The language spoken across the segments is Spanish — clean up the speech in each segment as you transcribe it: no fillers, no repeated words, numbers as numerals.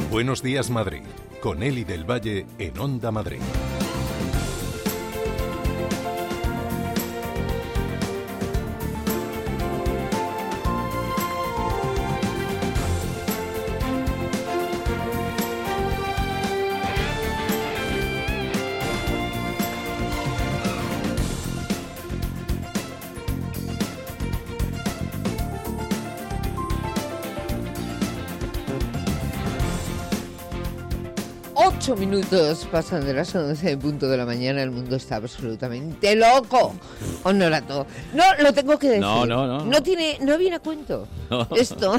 Buenos días, Madrid, con Eli del Valle en Onda Madrid. Minutos pasan de las 11 en punto de la mañana. El mundo está absolutamente loco. Honorato. No, lo tengo que decir. No. No viene a cuento esto.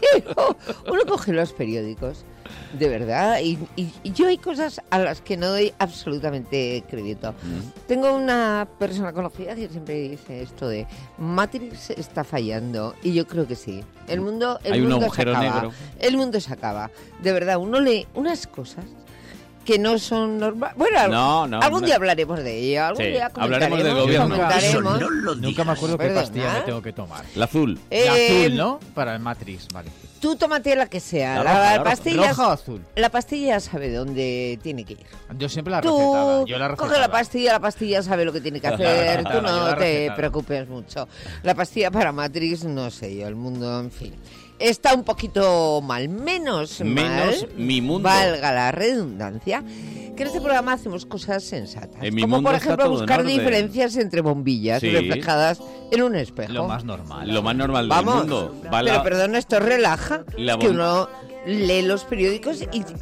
Uno coge los periódicos, de verdad, y yo hay cosas a las que no doy absolutamente crédito. Tengo una persona conocida que siempre dice esto de Matrix está fallando, y yo creo que sí. El mundo Hay un agujero negro. El mundo se acaba. De verdad, uno lee unas cosas que no son normales. Bueno, algún día hablaremos de ello. Algún día hablaremos del gobierno. Nunca me acuerdo qué pastilla me tengo que tomar. La azul. La azul, ¿no? Para el Matrix, vale. Tú tómate la que sea. La pastilla roja o azul. La pastilla sabe dónde tiene que ir. Yo siempre la recetaba. Yo la recetaba. Coge la pastilla sabe lo que tiene que hacer. Tú no te preocupes mucho. La pastilla para Matrix, no sé yo, el mundo, en fin. Está un poquito menos mi mundo. Valga la redundancia, que en este programa hacemos cosas sensatas. Como por ejemplo buscar diferencias entre bombillas reflejadas en un espejo. Lo más normal. Lo más normal del mundo. Pero perdona, esto relaja, que uno lee los periódicos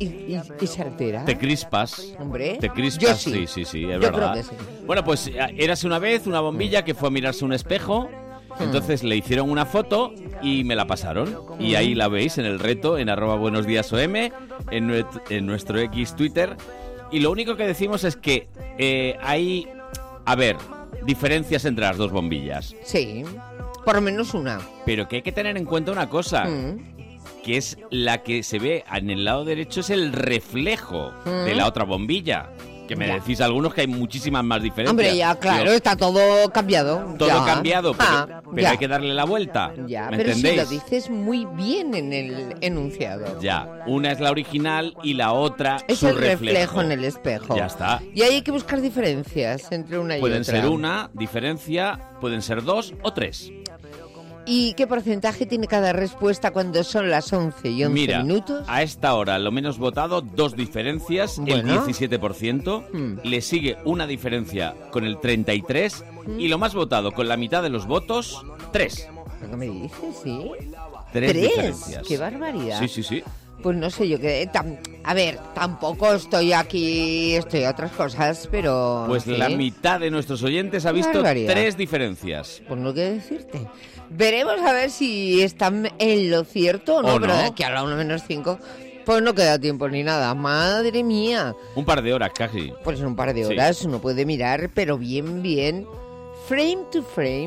y se altera. Te crispas. Hombre, te crispas. Yo sí. Sí, es yo verdad. Creo que sí. Bueno, pues érase una vez una bombilla que fue a mirarse un espejo. Entonces le hicieron una foto y me la pasaron. Y ahí la veis en el reto, en @buenosdiasom, en nuestro X Twitter. Y lo único que decimos es que hay, diferencias entre las dos bombillas. Sí, por lo menos una. Pero que hay que tener en cuenta una cosa, que es la que se ve en el lado derecho, es el reflejo de la otra bombilla. Que me decís algunos que hay muchísimas más diferencias. Hombre, ya, claro, está todo cambiado. Todo cambiado, pero hay que darle la vuelta. Ya, ¿me pero entendéis? si lo dices muy bien en el enunciado. Ya, una es la original y la otra es su el reflejo en el espejo. Ya está. Y ahí hay que buscar diferencias entre una y otra. Pueden ser una diferencia, pueden ser 2 o 3. ¿Y qué porcentaje tiene cada respuesta cuando son las 11 y 11 minutos? A esta hora, lo menos votado, 2 diferencias, el 17%. Le sigue una diferencia con el 33%. Y lo más votado, con la mitad de los votos, 3. ¿Qué me dices? ¿Sí? 3 diferencias. ¡Qué barbaridad! Sí. Pues no sé yo qué... tampoco estoy aquí... Estoy a otras cosas, pero... Pues la mitad de nuestros oyentes ha visto 3 diferencias. Pues no qué decirte. Veremos a ver si están en lo cierto o no, pero de aquí a la 1-5, pues no queda tiempo ni nada. Madre mía. Un par de horas casi. Pues en un par de horas uno puede mirar, pero bien, frame to frame,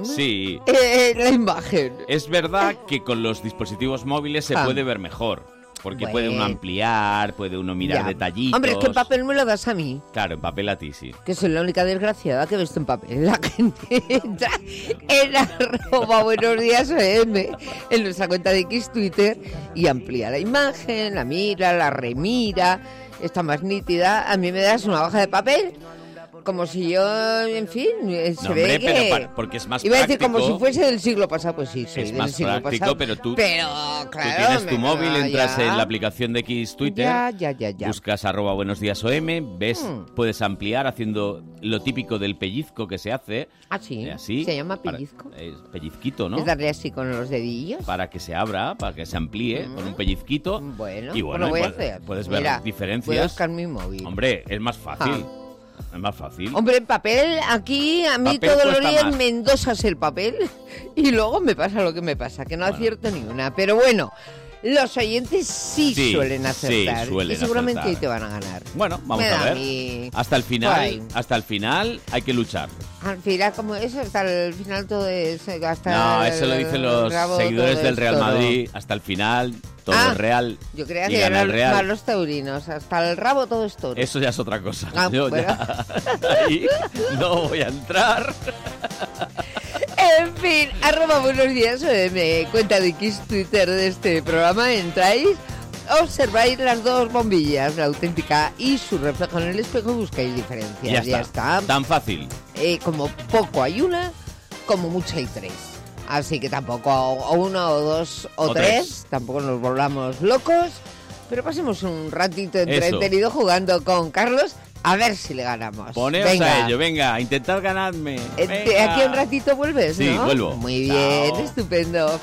la imagen. Es verdad que con los dispositivos móviles se puede ver mejor. Porque puede uno ampliar, puede uno mirar detallitos. Hombre, es que en papel me lo das a mí. Claro, en papel a ti, sí. Que soy la única desgraciada que he visto en papel. La gente entra en @buenosdiasom, en nuestra cuenta de X Twitter, y amplía la imagen, la mira, la remira, está más nítida. A mí me das una hoja de papel, como si yo, en fin, ve que... Pero porque es más iba práctico. a decir como si fuese del siglo pasado, pues sí, soy es del más siglo práctico, pasado. pero tú claro, tienes tu móvil, entras en la aplicación de X Twitter, ya. buscas @buenosdiasom, ves, puedes ampliar haciendo lo típico del pellizco que se hace. Ah, sí, así, se llama pellizco. Pellizquito, ¿no? Es darle así con los dedillos. Para que se abra, para que se amplíe con un pellizquito. Bueno, y lo voy a hacer. Puedes ver diferencias. Voy a buscar mi móvil. Hombre, es más fácil. Es más fácil. Hombre, en papel, aquí a mí todos los días me endosas el papel y luego me pasa lo que me pasa, que no acierto ni una. Pero bueno, los oyentes sí suelen acertar. Y seguramente hoy te van a ganar. Bueno, vamos a ver. Hasta el final hay que luchar. Al final, como eso, hasta el final todo es... No, eso lo dicen los seguidores del Real Madrid. Hasta el final... Todo es real. Yo creía que eran más los taurinos. Hasta el rabo todo es toro. Eso ya es otra cosa. Yo ya ahí no voy a entrar. En fin, @buenosdiasom, cuenta de X Twitter de este programa. Entráis, observáis las dos bombillas, la auténtica y su reflejo en el espejo, y buscáis diferencias. Ya está. Tan fácil. Como poco hay una, como mucho hay tres. Así que tampoco o uno o dos o tres, tampoco nos volvamos locos, pero pasemos un ratito entretenido jugando con Carlos, a ver si le ganamos. Poneos a ello, venga, intentad ganarme. De aquí a un ratito vuelves, sí, ¿no? Sí, vuelvo. Muy bien, Chao. estupendo.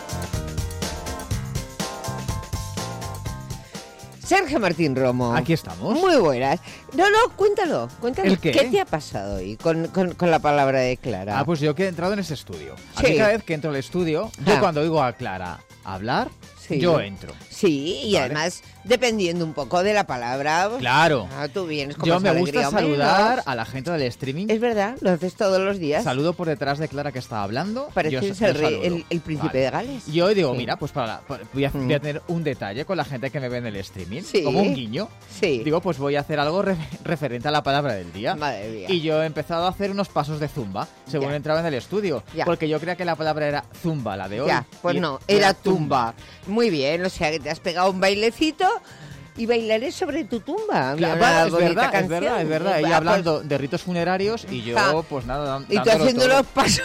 Sergio Martín Romo. Aquí estamos. Muy buenas. No, cuéntalo. ¿El qué? ¿Qué te ha pasado hoy con la palabra de Clara? Pues yo que he entrado en ese estudio. Sí. Aquí cada vez que entro al estudio, yo cuando oigo a Clara hablar, Sí. yo entro. Sí, y Vale. además, dependiendo un poco de la palabra... Claro. Tú vienes con Yo más me alegría gusta o menos. saludar a la gente del streaming. Es verdad, lo haces todos los días. Saludo por detrás de Clara que está hablando. Pareces yo el rey, saludo. el príncipe Vale. de Gales. Y hoy digo, Sí. mira, pues voy a tener un detalle con la gente que me ve en el streaming, Sí. como un guiño. Sí. Digo, pues voy a hacer algo referente a la palabra del día. Madre mía. Y yo he empezado a hacer unos pasos de zumba según Ya. entraba en el estudio. Ya. Porque yo creía que la palabra era zumba, la de hoy. Ya, pues y no, era tumba. Muy bien, o sea que te has pegado un bailecito y bailaré sobre tu tumba. Claro, Mira, bueno, una es bonita verdad, canción. es verdad. Ella Pues, hablando de ritos funerarios y yo, Ja. pues nada, y tú dándolo haciendo todo. los pasos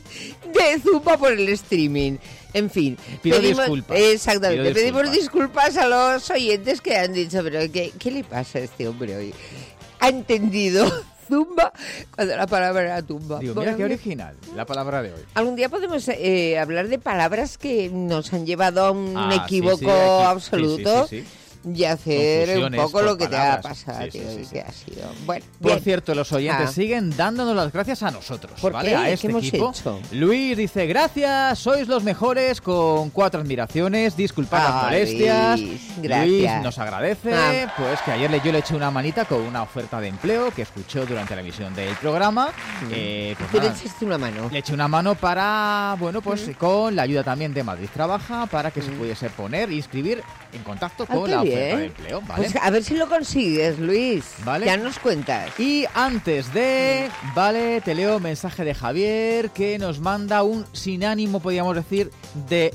de zumba por el streaming. En fin. Pido disculpas. Exactamente. Pido Pedimos disculpas. disculpas a los oyentes que han dicho, pero ¿qué le pasa a este hombre hoy? ¿Ha entendido zumba cuando la palabra era tumba? Digo, Bueno, mira qué original la palabra de hoy. algún día podemos hablar de palabras que nos han llevado a un Ah, sí, equívoco sí, aquí. absoluto. Sí. y hacer un Confusiones poco por lo que te ha palabras. pasado, Sí, tío, sí, sí, y sí. que ha sido. Bueno, Por bien. cierto, los oyentes Ah. siguen dándonos las gracias a nosotros, ¿Por ¿vale? qué? A ¿Qué este hemos equipo. hecho? Luis dice, gracias, sois los mejores, con 4 admiraciones, disculpad las Ay, molestias. Luis, Luis gracias. nos agradece, Ah. pues que ayer yo le eché una manita con una oferta de empleo que escuchó durante la emisión del programa. Pues Tú le nada, echaste una mano. le eché una mano para, bueno, pues con la ayuda también de Madrid Trabaja, para que se pudiese poner, inscribir en contacto Ah, con qué la bien. oferta de empleo, ¿vale? Pues a ver si lo consigues, Luis. Vale. Ya nos cuentas. Y antes de, vale, te leo mensaje de Javier que nos manda un sin ánimo, podríamos decir, de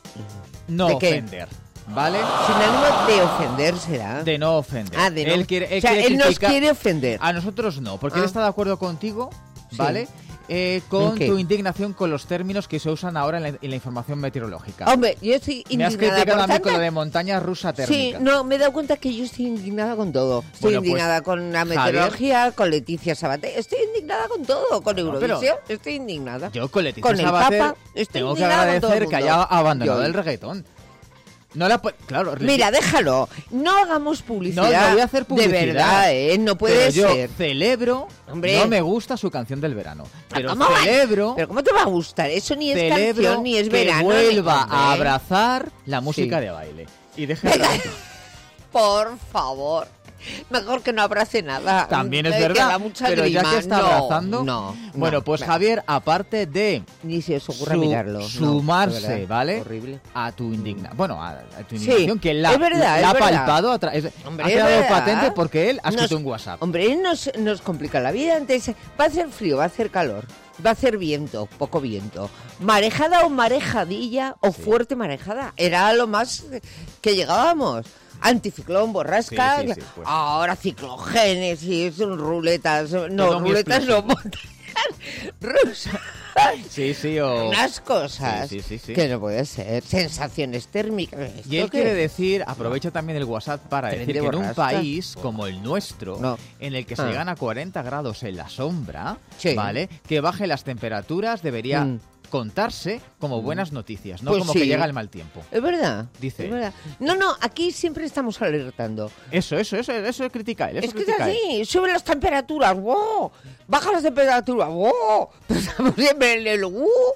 no ¿De qué? ofender, ¿vale? Sin ánimo de ofender será. De no ofender. Ah, de no. Él quiere, o sea, quiere él nos criticar- quiere ofender. A nosotros no, porque Ah. él está de acuerdo contigo, Sí. ¿vale? Con ¿En qué? tu indignación con los términos que se usan ahora en la información meteorológica. Hombre, yo estoy Me has indignada criticado por a mí con tanta- lo de montaña rusa Sí, térmica. no, me he dado cuenta que yo estoy indignada con todo. Estoy Bueno, pues, indignada con la Javier- meteorología, con Leticia Sabater. Estoy indignada con todo. Con No, Eurovisión, estoy indignada. Yo con Leticia Con el Sabater Papa, estoy tengo que indignada con todo agradecer el que mundo. haya abandonado Yo- el reggaetón. No la claro, Mira, déjalo. No hagamos publicidad. No voy a hacer publicidad. De verdad, ¿eh? No puede pero yo ser. celebro, Hombre. no me gusta su canción del verano, pero ¿Cómo va? celebro, Pero ¿cómo te va a gustar? Eso ni es celebro canción, ni es que verano. vuelva ni- a hombre. abrazar la música Sí. de baile. Y deje el Venga. reggaetón. Por favor. Mejor que no abrace nada. También es Que verdad, da mucha pero ya grima. que está No, abrazando, no, bueno, no, pues venga. Javier, aparte de Ni se os ocurra mirarlo. no, sumarse, de verdad, ¿vale? Horrible. A tu indignación, bueno, a tu Sí, indignación, que él la, es verdad, la ha es verdad. palpado, Hombre, ha es quedado verdad. patente porque él ha escrito Nos- un WhatsApp. Hombre, nos complica la vida. Antes va a hacer frío, va a hacer calor, va a hacer viento, poco viento. Marejada o marejadilla o fuerte marejada. Era lo más que llegábamos. Anticiclón, borrasca, Sí, sí, sí, pues. ahora ciclogénesis, ruletas, no, Todo muy ruletas no, explosivo. montañas rusas. Sí, sí, o... Unas cosas Sí, sí, sí, sí. que no puede ser. Sensaciones térmicas. Y él ¿Esto qué quiere es? decir, aprovecho también el WhatsApp para Tren decir de que en un borrasca. país como el nuestro, No. en el que se Ah. llegan a 40 grados en la sombra, Sí. ¿vale? Que baje las temperaturas debería Mm. contarse como buenas noticias, no Pues como sí. que llega el mal tiempo. Es verdad. Dice. Es verdad. No, aquí siempre estamos alertando. Eso critica él, eso Es que es critica él. así, suben las temperaturas, ¡wow! Bajan las temperaturas, ¡wow! Pero estamos siempre en el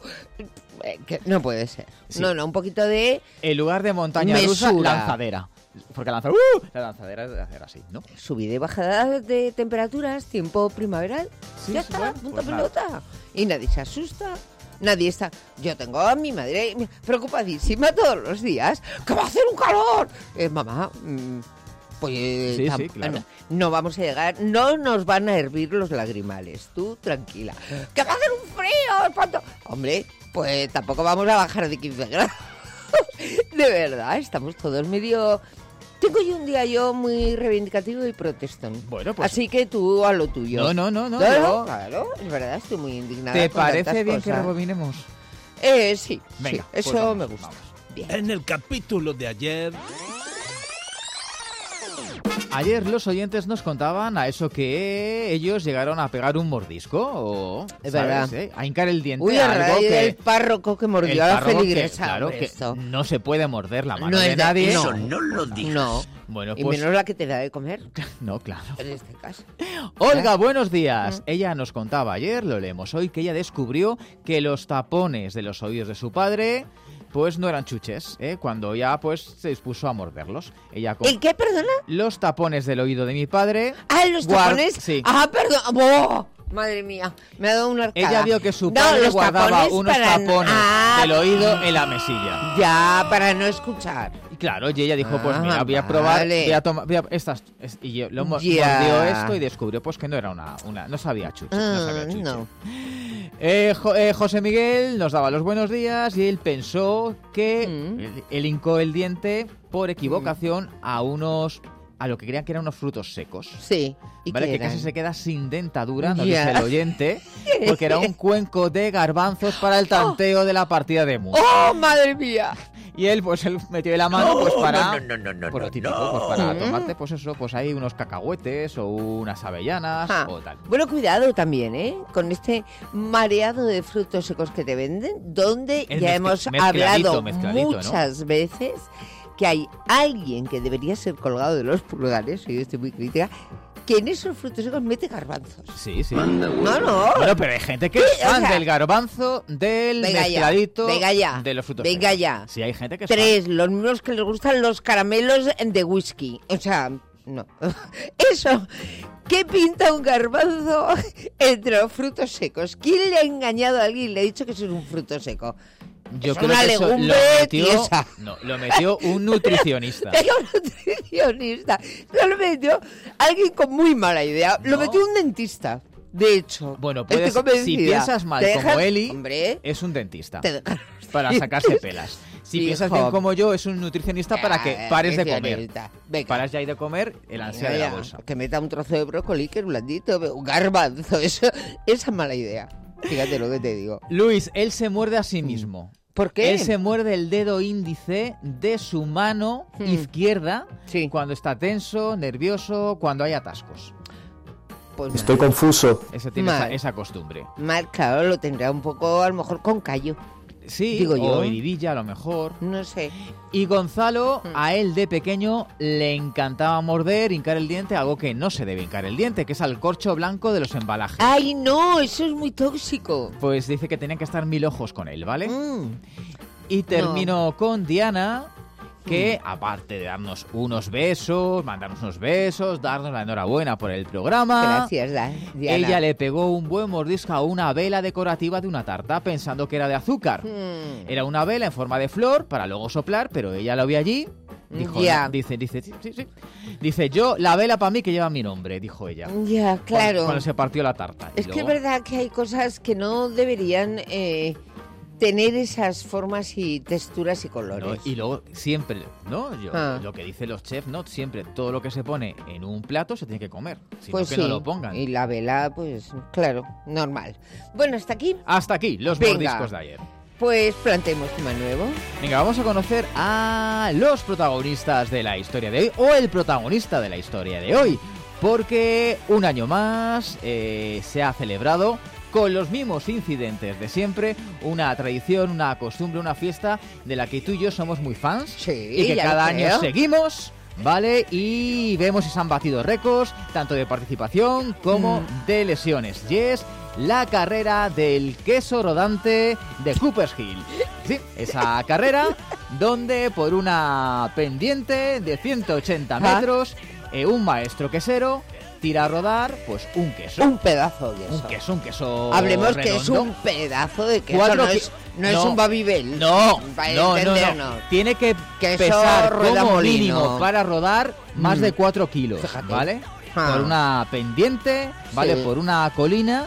que no puede ser. Sí. No, un poquito de En lugar de montaña rusa, Mesura. lanzadera. Porque la lanzadera es de hacer así, ¿no? subida y bajada de temperaturas, tiempo primaveral. Sí, Ya sí, está, bueno, punto pues nada. pelota. Y nadie se asusta. Nadie está. Yo tengo a mi madre preocupadísima todos los días. ¡Que va a hacer un calor! Mamá, pues Sí, sí, claro. no vamos a llegar, no nos van a hervir los lagrimales. Tú tranquila. ¡Que va a hacer un frío! Espanto! Hombre, pues tampoco vamos a bajar de 15 grados. De verdad, estamos todos medio Tengo yo un día muy reivindicativo y protestón. Bueno, pues... Así que tú a lo tuyo. No. Claro, es verdad, estoy muy indignada. ¿Te con parece tantas bien que cosas. rebobinemos? Sí. Venga, sí, pues eso vamos, me gusta. vamos. Bien. En el capítulo de ayer... Ayer los oyentes nos contaban a eso que ellos llegaron a pegar un mordisco o, Es ¿sabes? verdad. A hincar el diente. Uy, algo que el párroco que mordió el a la párroco feligresa. claro, hombre, que esto. no se puede morder la mano No de es de- nadie. no. Eso no lo digas. No, Bueno, y pues menos la que te da de comer, no, claro. en este caso. Olga, buenos días. Ella nos contaba ayer, lo leemos hoy, que ella descubrió que los tapones de los oídos de su padre pues no eran chuches, cuando ya pues se dispuso a morderlos. Ella ¿El qué, perdona? los tapones del oído de mi padre. Los tapones. Sí. Perdón. ¡Oh! Madre mía, me ha dado una arcada. Ella vio que su padre los guardaba tapones unos para- tapones del oído en la mesilla. Ya, para no escuchar. Y claro, y ella dijo, pues Ah, mira, voy a probar, vale. voy a tomar, estas, y yo lo Ya. mordió esto y descubrió pues que no era una no sabía chuche, no sabía chuche. No. José Miguel nos daba los buenos días y él pensó que él hincó el diente por equivocación a lo que creían que eran unos frutos secos. Sí. ¿Y ¿Vale? qué Que eran? casi se queda sin dentadura, nos Ya. dice el oyente, porque era un cuenco de garbanzos para el tanteo de la partida de mus. ¡Oh, madre mía! Y él metió la mano pues para no, por lo típico, pues para tomarte pues eso, pues hay unos cacahuetes o unas avellanas Ah. o tal. Bueno, cuidado también, con este mareado de frutos secos que te venden, donde El ya hemos hablado mezcladito, ¿no? muchas veces que hay alguien que debería ser colgado de los pulgares, y yo estoy muy crítica, que en esos frutos secos mete garbanzos. Sí, sí. No. Bueno, pero hay gente que es Sí, o fan sea, del garbanzo, del venga ya, mezcladito, venga ya, de los frutos venga secos. ya. Sí, hay gente que es fan. 3, los mismos que les gustan los caramelos de whisky. O sea, no. Eso. ¿Qué pinta un garbanzo entre los frutos secos? ¿Quién le ha engañado a alguien y le ha dicho que eso es un fruto seco? Yo Es creo una que eso legumbre tiesa. lo metió un nutricionista. Era un nutricionista. Lo metió alguien con muy mala idea. Lo No. metió un dentista. De hecho. Bueno, Estoy puedes, si convencida. piensas mal Te como dejas- Eli, Hombre, es un dentista. te dejas- Para sacarse pelas. Si Hijo. piensas bien como yo, es un nutricionista para que pares de comer. Nutricionista. Venga. Paras ya de comer el ansia de la bolsa. Que meta un trozo de brócoli que es blandito, un garbanzo, esa es mala idea. Fíjate lo que te digo. Luis, él se muerde a sí mismo. ¿Por qué? Él se muerde el dedo índice de su mano izquierda Sí. cuando está tenso, nervioso, cuando hay atascos. Pues Estoy confuso. Ese tiene Mal. esa costumbre. mal, claro, lo tendrá un poco, a lo mejor con callo. Sí, Digo yo. o heridilla a lo mejor. No sé. Y Gonzalo, a él de pequeño le encantaba morder, hincar el diente, algo que no se debe hincar el diente, que es al corcho blanco de los embalajes. ¡Ay, no! Eso es muy tóxico. Pues dice que tenían que estar 1000 ojos con él, ¿vale? Mm. Y termino con Diana, que aparte de darnos unos besos, mandarnos unos besos, darnos la enhorabuena por el programa, Gracias, Diana. ella le pegó un buen mordisco a una vela decorativa de una tarta pensando que era de azúcar. Mm. Era una vela en forma de flor para luego soplar, pero ella lo vio allí. Dijo, Ya. dice, sí. Dice, yo, la vela para mí que lleva mi nombre, dijo ella. Ya, claro. Cuando se partió la tarta. Y Es que es luego- verdad que hay cosas que no deberían tener esas formas y texturas y ¿no? colores. Y luego siempre, ¿no? Ah. Lo que dicen los chefs, ¿no? Siempre todo lo que se pone en un plato se tiene que comer. Si Pues no, que sí. no lo pongan. Y la vela, pues claro, normal. Bueno, hasta aquí, Hasta aquí, los Venga. mordiscos de ayer. pues planteemos tema nuevo. Venga, vamos a conocer a los protagonistas de la historia de hoy, o el protagonista de la historia de hoy, porque un año más se ha celebrado con los mismos incidentes de siempre, una tradición, una costumbre, una fiesta de la que tú y yo somos muy fans Sí, y que ya lo cada año creo. seguimos, ¿vale? Y vemos si se han batido récords, tanto de participación como de lesiones. Y es la carrera del queso rodante de Cooper's Hill. Sí, esa carrera donde por una pendiente de 180 metros, un maestro quesero tira a rodar pues un queso. Un pedazo de eso. Un queso Hablemos que es redondo. un pedazo de queso, Cuatro no es no. un Babybel. No, Para no. entendernos. Tiene que Queso pesar rueda como molino. mínimo para rodar más de 4 kilos, Fíjate. ¿vale? Ah. Por una pendiente, ¿vale? Sí. Por una colina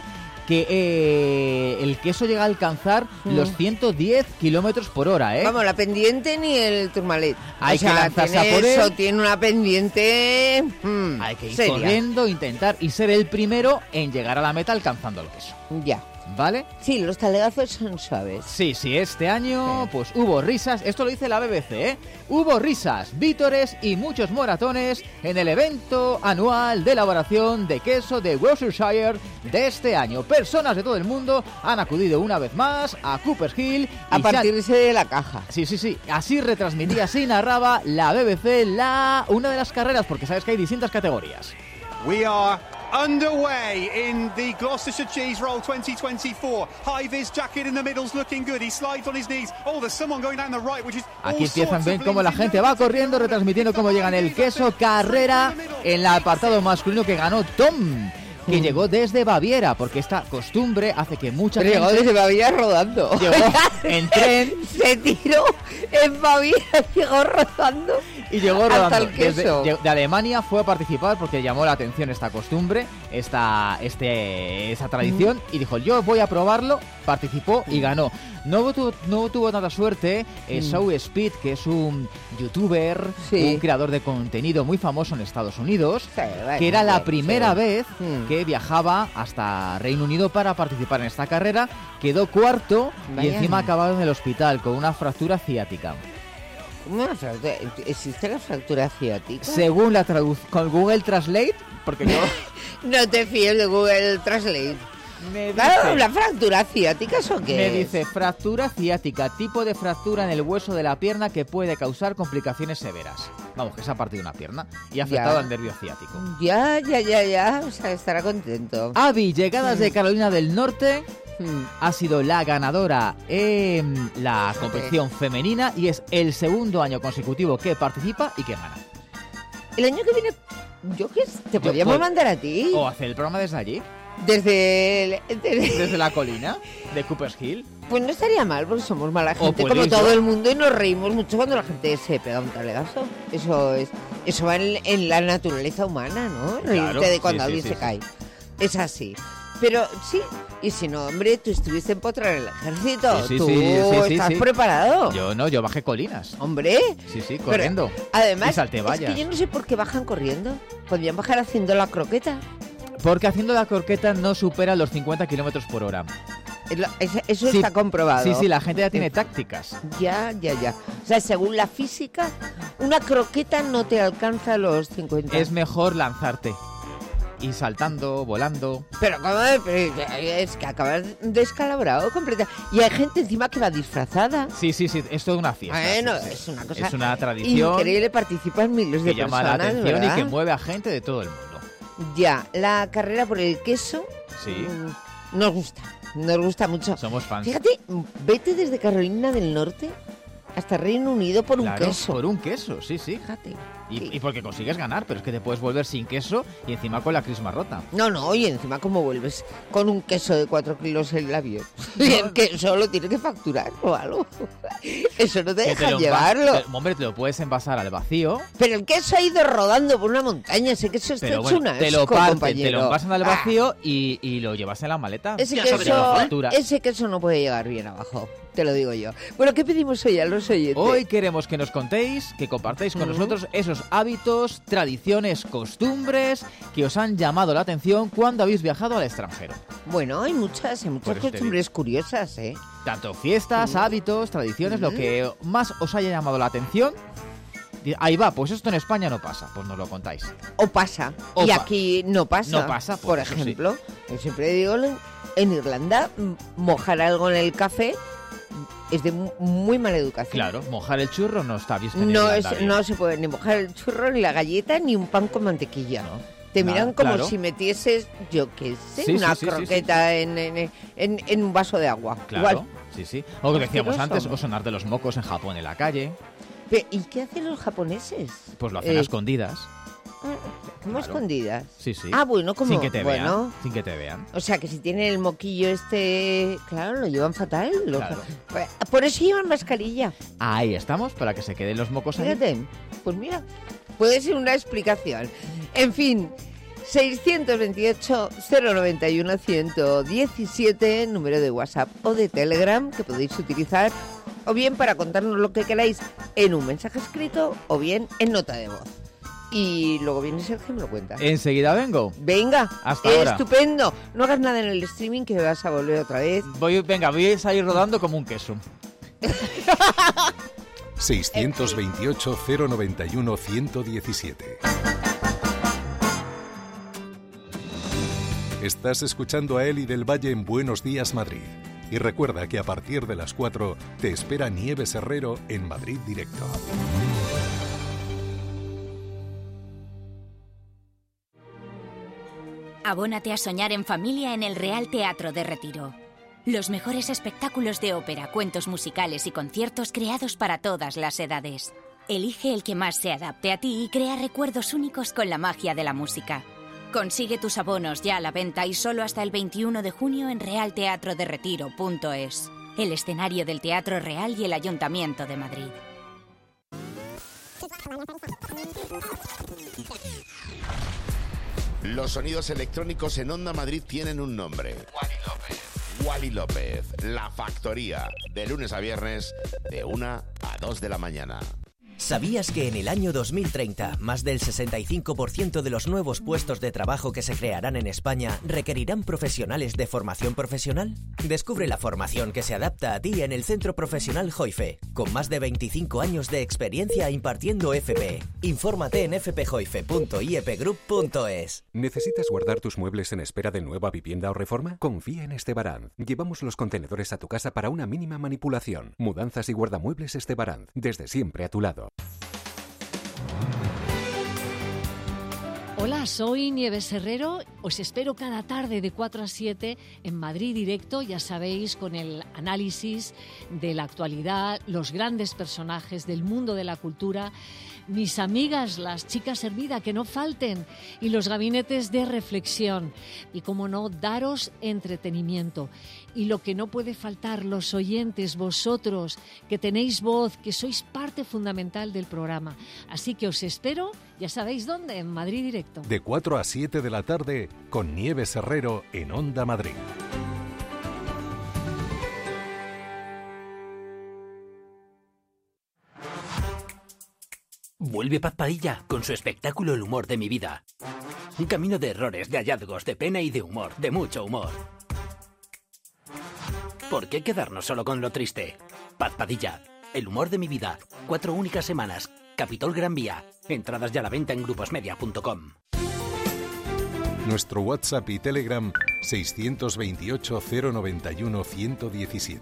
que el queso llega a alcanzar los 110 kilómetros por hora, ¿eh? Vamos, la pendiente ni el Tourmalet. Hay que lanzarse tiene a por él. eso, tiene una pendiente Hay que ir seria. corriendo, intentar y ser el primero en llegar a la meta alcanzando el queso, Ya. ¿vale? Sí, los talegazos son suaves. Sí, este año pues hubo risas, esto lo dice la BBC, ¿eh? Hubo risas, vítores y muchos moratones en el evento anual de elaboración de queso de Worcestershire de este año. Personas de todo el mundo han acudido una vez más a Coopers Hill A partirse de la caja. Sí, así retransmitía, así narraba la BBC una de las carreras, porque sabes que hay distintas categorías. We are underway in the Gloucestershire Cheese Roll 2024. High-vis jacket in the middle's looking good. He slides on his knees. Oh, there's someone going down the right, which is Aquí empiezan, ven cómo la gente va corriendo, retransmitiendo cómo llegan el queso. Carrera en el apartado masculino que ganó Tom, que llegó desde Baviera, porque esta costumbre hace que mucha Pero llegó gente desde Baviera rodando. llegó en tren Se tiró en Baviera, llegó rodando. y llegó hasta rodando. el queso. De Alemania fue a participar porque llamó la atención esta costumbre, esa tradición, y dijo, yo voy a probarlo, participó y ganó. No tuvo tanta suerte Show Speed, que es un youtuber, Sí. un creador de contenido muy famoso en Estados Unidos, Sí, bueno, que era la sí, primera sí. vez Mm. que viajaba hasta Reino Unido para participar en esta carrera. Quedó cuarto y Vaya. encima acabado en el hospital con una fractura ciática. Una fractura- ¿Existe la fractura ciática? Según la con Google Translate, porque yo No te fíes de Google Translate. me Claro, dice, ¿la fractura ciática o qué me es? dice fractura ciática, tipo de fractura en el hueso de la pierna que puede causar complicaciones severas. Vamos, que se ha partido una pierna y ha afectado Ya. al nervio ciático. Ya. O sea, estará contento. Abby, llegadas de Carolina del Norte, Mm. ha sido la ganadora en la competición femenina y es el segundo año consecutivo que participa y que gana. El año que viene, te podríamos puedo- mandar a ti. O hacer el programa desde allí, Desde desde la colina de Coopers Hill. Pues no estaría mal, porque somos mala O gente, como podéis, todo ¿no? el mundo, y nos reímos mucho cuando la gente se pega un talegazo. Eso va en la naturaleza humana, ¿no? Reírte Claro, de cuando sí, alguien sí, se sí. cae. Es así. Pero sí, y si no, hombre, tú estuviste en Potra en el ejército. Sí, sí, tú sí, estás sí. preparado. Yo bajé colinas. Hombre. Sí, Pero, corriendo. además, Y salté es vallas. que yo no sé por qué bajan corriendo. Podrían bajar haciendo la croqueta. Porque haciendo la croqueta no supera los 50 kilómetros por hora. Eso Sí, está comprobado. Sí, la gente ya tiene tácticas. Ya. O sea, según la física, una croqueta no te alcanza los 50. Es mejor lanzarte. Y saltando, volando. Pero ¿cómo? Pero es que acabas descalabrado completa. Y hay gente encima que va disfrazada. Sí, es toda una fiesta. Bueno, sí. es una cosa Es una tradición increíble, participan miles que de llama personas, la atención y ¿verdad? que mueve a gente de todo el mundo. Ya, la carrera por el queso Sí, nos gusta mucho. somos fans. Fíjate, vete desde Carolina del Norte hasta Reino Unido por Claro, un queso. por un queso, sí. Fíjate. Sí. Y porque consigues ganar, pero es que te puedes volver sin queso y encima con la crisma rota. No, y encima cómo vuelves con un queso de 4 kilos en el avión. Y el queso lo tiene que facturar o algo. Eso no te Que deja lo llevarlo. hombre, te lo puedes envasar al vacío, Pero el queso ha ido rodando por una montaña. Ese queso está pero hecho bueno, un te lo asco, parten, compañero. te lo envasan al vacío y lo llevas en la maleta. Ese Ya sabes la factura. queso no puede llegar bien abajo, te lo digo yo. Bueno, ¿qué pedimos hoy a los oyentes? Hoy queremos que nos contéis, que compartáis con nosotros esos hábitos, tradiciones, costumbres que os han llamado la atención cuando habéis viajado al extranjero. Bueno, hay muchas Por eso te costumbres curiosas, ¿eh? Tanto fiestas, hábitos, tradiciones, lo que más os haya llamado la atención. Ahí va, pues esto en España no pasa, pues nos lo contáis. O pasa. O y pa- aquí no pasa. No pasa, pues Por eso sí. ejemplo, yo siempre digo, en Irlanda, mojar algo en el café es de muy mala educación. Claro, mojar el churro no está visto en No, Irlanda bien. no se puede ni mojar el churro, ni la galleta, ni un pan con mantequilla. No, Te nada, miran como claro. si metieses, yo qué sé, Sí, una sí, sí, croqueta en un vaso de agua. Claro, Igual. sí. O que decíamos Asqueroso. antes, o sonar de los mocos en Japón en la calle, ¿Y qué hacen los japoneses? pues lo hacen a Eh, escondidas. ¿Cómo Claro. escondidas? Sí. Ah, bueno, como... Sin que te bueno, vean, sin que te vean. O sea, que si tienen el moquillo claro, lo llevan fatal. Claro. Por eso llevan mascarilla. Ahí estamos, para que se queden los mocos ahí. Fíjate, pues mira, puede ser una explicación. En fin, 628-091-117, número de WhatsApp o de Telegram que podéis utilizar o bien para contarnos lo que queráis en un mensaje escrito o bien en nota de voz. Y luego viene Sergio y me lo cuenta. Enseguida vengo. Venga, hasta ahora. Estupendo. No hagas nada en el streaming que vas a volver otra vez. Voy a salir rodando como un queso. 628-091-117. Estás escuchando a Eli del Valle en Buenos Días Madrid. Y recuerda que a partir de las 4 te espera Nieves Herrero en Madrid Directo. Abónate a soñar en familia en el Real Teatro de Retiro. Los mejores espectáculos de ópera, cuentos musicales y conciertos creados para todas las edades. Elige el que más se adapte a ti y crea recuerdos únicos con la magia de la música. Consigue tus abonos ya a la venta y solo hasta el 21 de junio en realteatroderetiro.es, el escenario del Teatro Real y el Ayuntamiento de Madrid. Los sonidos electrónicos en Onda Madrid tienen un nombre. Wally López, La Factoría, de lunes a viernes, de 1 a 2 de la mañana. ¿Sabías que en el año 2030 más del 65% de los nuevos puestos de trabajo que se crearán en España requerirán profesionales de formación profesional? Descubre la formación que se adapta a ti en el Centro Profesional Joife, con más de 25 años de experiencia impartiendo FP. Infórmate en fpjoife.iepgroup.es. ¿Necesitas guardar tus muebles en espera de nueva vivienda o reforma? Confía en Estebaranz. Llevamos los contenedores a tu casa para una mínima manipulación. Mudanzas y guardamuebles Estebaranz, desde siempre a tu lado. Hola, soy Nieves Herrero. Os espero cada tarde de 4 a 7 en Madrid Directo, ya sabéis, con el análisis de la actualidad, los grandes personajes del mundo de la cultura, mis amigas, las chicas Hermida, que no falten, y los gabinetes de reflexión. Y, como no, daros entretenimiento. Y lo que no puede faltar, los oyentes, vosotros, que tenéis voz, que sois parte fundamental del programa. Así que os espero, ya sabéis dónde, en Madrid Directo. De 4 a 7 de la tarde, con Nieves Herrero en Onda Madrid. Vuelve Paz Padilla con su espectáculo El humor de mi vida. Un camino de errores, de hallazgos, de pena y de humor, de mucho humor. ¿Por qué quedarnos solo con lo triste? Paz Padilla, El humor de mi vida. 4 únicas semanas. Capitol Gran Vía. Entradas ya a la venta en gruposmedia.com. Nuestro WhatsApp y Telegram 628 091 117.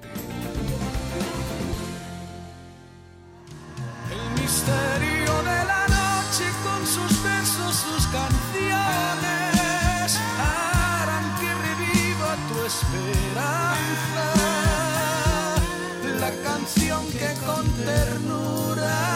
El misterio de la noche con sus versos, sus canciones harán que reviva tu esperanza. La canción que con ternura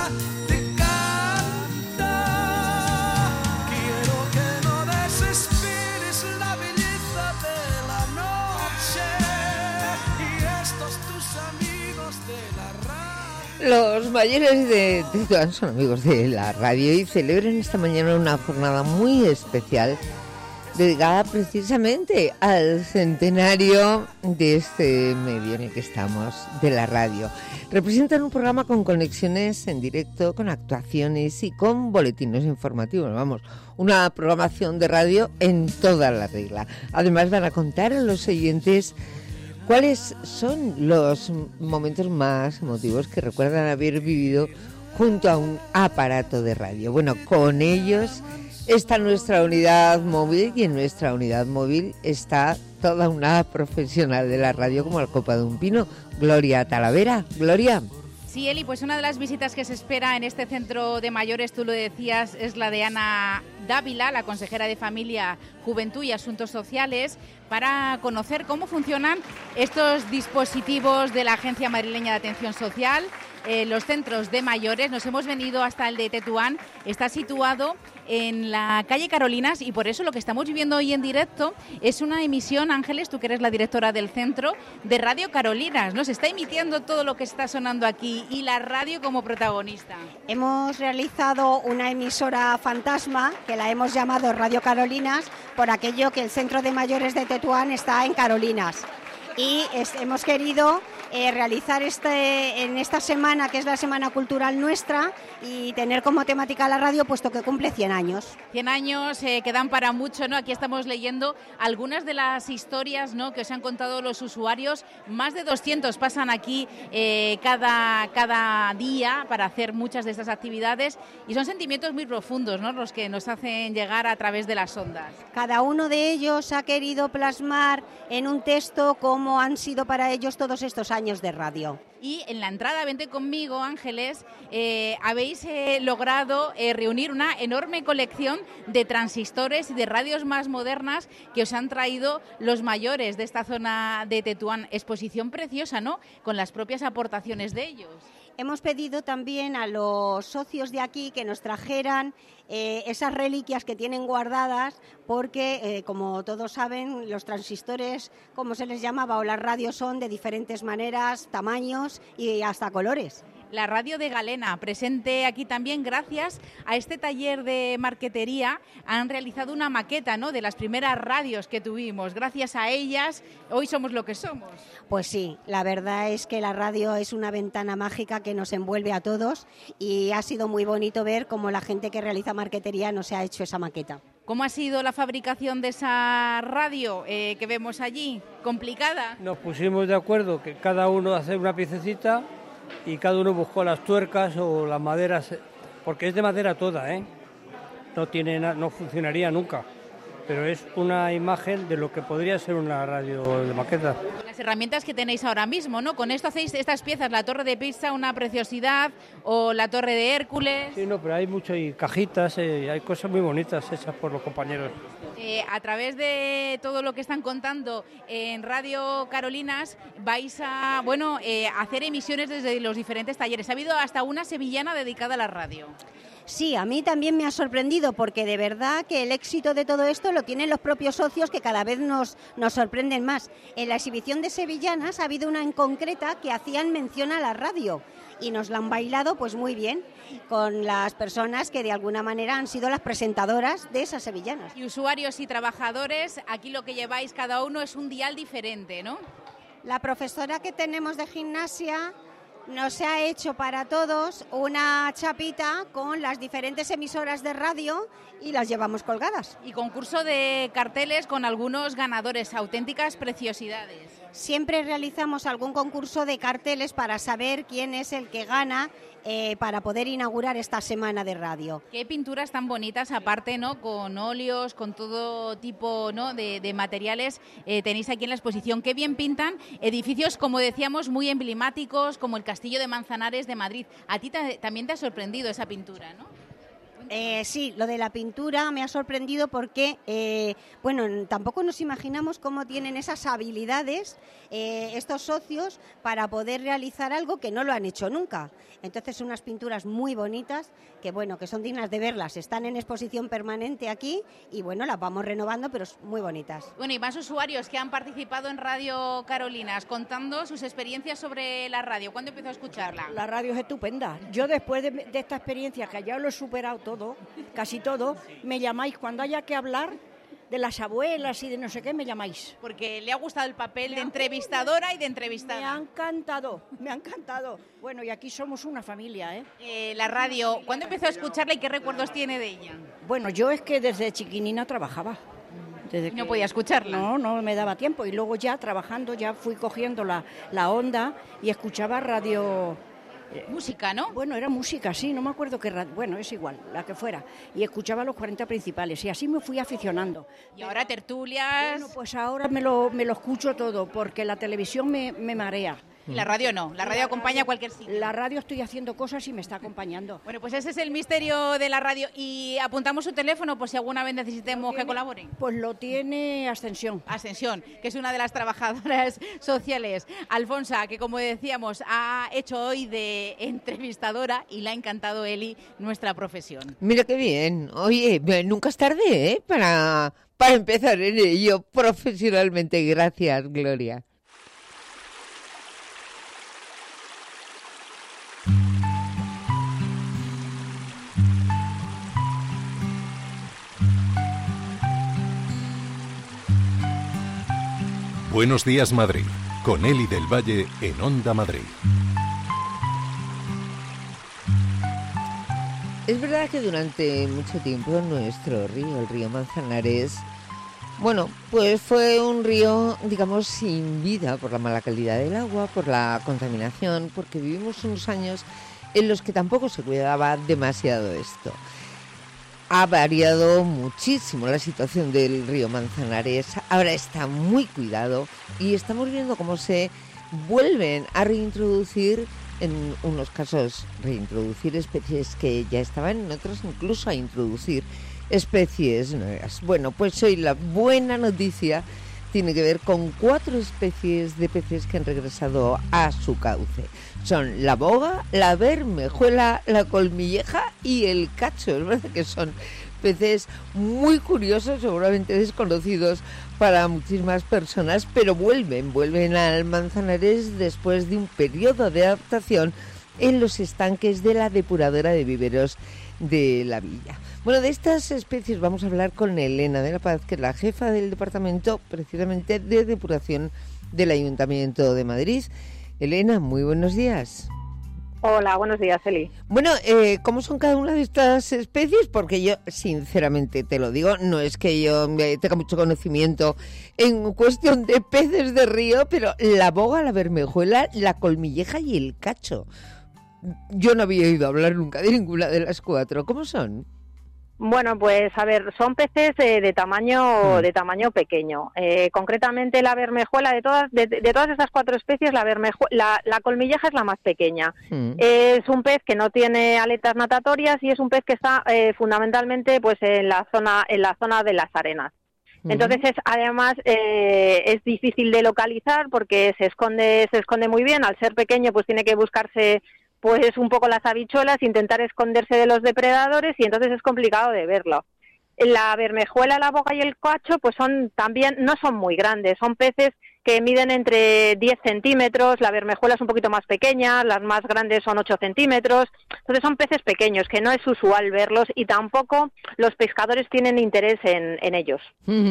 Los mayores de Tetuán son amigos de la radio y celebran esta mañana una jornada muy especial dedicada precisamente al centenario de este medio en el que estamos, de la radio. Representan un programa con conexiones en directo, con actuaciones y con boletines informativos. Vamos, una programación de radio en toda la regla. Además van a contar a los oyentes ¿cuáles son los momentos más emotivos que recuerdan haber vivido junto a un aparato de radio? Bueno, con ellos está nuestra unidad móvil y en nuestra unidad móvil está toda una profesional de la radio como la copa de un pino, Gloria Talavera. Gloria. Sí, Eli, pues una de las visitas que se espera en este centro de mayores, tú lo decías, es la de Ana Dávila, la consejera de Familia, Juventud y Asuntos Sociales, para conocer cómo funcionan estos dispositivos de la Agencia Madrileña de Atención Social los centros de mayores. Nos hemos venido hasta el de Tetuán. Está situado en la calle Carolinas y por eso lo que estamos viviendo hoy en directo es una emisión, Ángeles, tú que eres la directora del centro, de Radio Carolinas. Nos está emitiendo todo lo que está sonando aquí y la radio como protagonista. Hemos realizado una emisora fantasma que la hemos llamado Radio Carolinas por aquello que el centro de mayores de Tetuán está en Carolinas. Y hemos querido realizar en esta semana, que es la semana cultural nuestra, y tener como temática la radio, puesto que cumple 100 años. 100 años que dan para mucho, ¿no? Aquí estamos leyendo algunas de las historias, ¿no?, que os han contado los usuarios. Más de 200 pasan aquí cada día para hacer muchas de estas actividades y son sentimientos muy profundos, ¿no?, los que nos hacen llegar a través de las ondas. Cada uno de ellos ha querido plasmar en un texto cómo han sido para ellos todos estos años de radio. Y en la entrada, vente conmigo, Ángeles, habéis logrado reunir una enorme colección de transistores y de radios más modernas que os han traído los mayores de esta zona de Tetuán. Exposición preciosa, ¿no?, con las propias aportaciones de ellos. Hemos pedido también a los socios de aquí que nos trajeran esas reliquias que tienen guardadas porque, como todos saben, los transistores, como se les llamaba, o las radios son de diferentes maneras, tamaños y hasta colores. La radio de Galena, presente aquí también gracias a este taller de marquetería. Han realizado una maqueta, ¿no?, de las primeras radios que tuvimos. Gracias a ellas, hoy somos lo que somos. Pues sí, la verdad es que la radio es una ventana mágica que nos envuelve a todos y ha sido muy bonito ver cómo la gente que realiza marquetería nos ha hecho esa maqueta. ¿Cómo ha sido la fabricación de esa radio que vemos allí? ¿Complicada? Nos pusimos de acuerdo que cada uno hace una piececita y cada uno buscó las tuercas o las maderas, porque es de madera toda, ¿eh? No funcionaría nunca, pero es una imagen de lo que podría ser una radio de maqueta. Las herramientas que tenéis ahora mismo, ¿no? Con esto hacéis estas piezas, la Torre de Pisa, una preciosidad, o la Torre de Hércules. Sí, no, pero hay mucho, y cajitas, hay cosas muy bonitas hechas por los compañeros. A través de todo lo que están contando en Radio Carolinas vais a hacer emisiones desde los diferentes talleres. Ha habido hasta una sevillana dedicada a la radio. Sí, a mí también me ha sorprendido porque de verdad que el éxito de todo esto lo tienen los propios socios que cada vez nos sorprenden más. En la exhibición de sevillanas ha habido una en concreta que hacían mención a la radio y nos la han bailado pues muy bien con las personas que de alguna manera han sido las presentadoras de esas sevillanas. Y usuarios y trabajadores, aquí lo que lleváis cada uno es un dial diferente, ¿no? La profesora que tenemos de gimnasia nos ha hecho para todos una chapita con las diferentes emisoras de radio y las llevamos colgadas. Y concurso de carteles con algunos ganadores, auténticas preciosidades. Siempre realizamos algún concurso de carteles para saber quién es el que gana para poder inaugurar esta semana de radio. Qué pinturas tan bonitas, aparte, ¿no?, con óleos, con todo tipo, ¿no?, de materiales tenéis aquí en la exposición. Qué bien pintan edificios, como decíamos, muy emblemáticos, como el Castillo de Manzanares de Madrid. A ti también te ha sorprendido esa pintura, ¿no? Sí, lo de la pintura me ha sorprendido porque, tampoco nos imaginamos cómo tienen esas habilidades estos socios para poder realizar algo que no lo han hecho nunca. Entonces, unas pinturas muy bonitas que son dignas de verlas. Están en exposición permanente aquí y, las vamos renovando, pero muy bonitas. Bueno, y más usuarios que han participado en Radio Carolinas contando sus experiencias sobre la radio. ¿Cuándo empezó a escucharla? La radio es estupenda. Yo, después de esta experiencia, que ya lo he superado todo, casi todo, me llamáis cuando haya que hablar de las abuelas y de no sé qué, me llamáis. Porque le ha gustado el papel de entrevistadora y de entrevistada. Me ha encantado. Bueno, y aquí somos una familia, ¿eh? La radio, ¿cuándo empezó a escucharla y qué recuerdos tiene de ella? Bueno, yo es que desde chiquinina trabajaba. ¿No podía escucharla? No me daba tiempo. Y luego ya trabajando, ya fui cogiendo la onda y escuchaba radio. Música, ¿no? Bueno, era música, sí, no me acuerdo qué radio. Bueno, es igual, la que fuera. Y escuchaba los 40 principales y así me fui aficionando. ¿Y ahora tertulias? Bueno, pues ahora me lo escucho todo porque la televisión me marea. Y la radio no, la radio acompaña a cualquier sitio. La radio estoy haciendo cosas y me está acompañando. Bueno, pues ese es el misterio de la radio. Y apuntamos su teléfono por si alguna vez necesitemos que colaboren. Pues lo tiene Ascensión. Ascensión, que es una de las trabajadoras sociales. Alfonsa, que como decíamos, ha hecho hoy de entrevistadora y le ha encantado, Eli, nuestra profesión. Mira qué bien. Oye, nunca es tarde, ¿eh? Para empezar en ello profesionalmente. Gracias, Gloria. Buenos días, Madrid, con Eli del Valle en Onda Madrid. Es verdad que durante mucho tiempo nuestro río, el río Manzanares, bueno, pues fue un río, digamos, sin vida por la mala calidad del agua, por la contaminación, porque vivimos unos años en los que tampoco se cuidaba demasiado esto. Ha variado muchísimo la situación del río Manzanares, ahora está muy cuidado y estamos viendo cómo se vuelven a reintroducir, en unos casos reintroducir especies que ya estaban, en otros incluso a introducir especies nuevas. Bueno, pues hoy la buena noticia tiene que ver con 4 especies de peces que han regresado a su cauce. Son la boga, la bermejuela, la colmilleja y el cacho. Es verdad que son peces muy curiosos, seguramente desconocidos para muchísimas personas, pero vuelven al Manzanares después de un periodo de adaptación en los estanques de la depuradora de viveros de la villa. Bueno, de estas especies vamos a hablar con Elena de la Paz, que es la jefa del departamento precisamente de depuración del Ayuntamiento de Madrid. Elena, muy buenos días. Hola, buenos días, Eli. Bueno, ¿cómo son cada una de estas especies? Porque yo, sinceramente, te lo digo, no es que yo tenga mucho conocimiento en cuestión de peces de río, pero la boga, la bermejuela, la colmilleja y el cacho. Yo no había oído hablar nunca de ninguna de las 4. ¿Cómo son? Bueno, pues a ver, son peces de tamaño pequeño. Concretamente la bermejuela, de todas estas 4 especies, la colmilleja es la más pequeña. Es un pez que no tiene aletas natatorias y es un pez que está fundamentalmente pues en la zona de las arenas. Entonces además es difícil de localizar porque se esconde muy bien. Al ser pequeño pues tiene que buscarse pues un poco las habichuelas, intentar esconderse de los depredadores y entonces es complicado de verlo. La bermejuela, la boga y el cacho pues no son muy grandes, son peces que miden entre 10 centímetros, la bermejuela es un poquito más pequeña, las más grandes son 8 centímetros, entonces son peces pequeños que no es usual verlos y tampoco los pescadores tienen interés en ellos.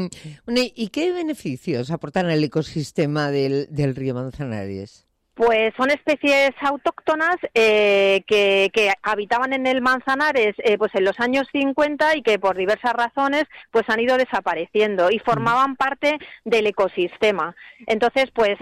¿Y qué beneficios aportan al ecosistema del río Manzanares? Pues son especies autóctonas que habitaban en el Manzanares pues en los años 50 y que por diversas razones pues han ido desapareciendo y formaban parte del ecosistema. Entonces pues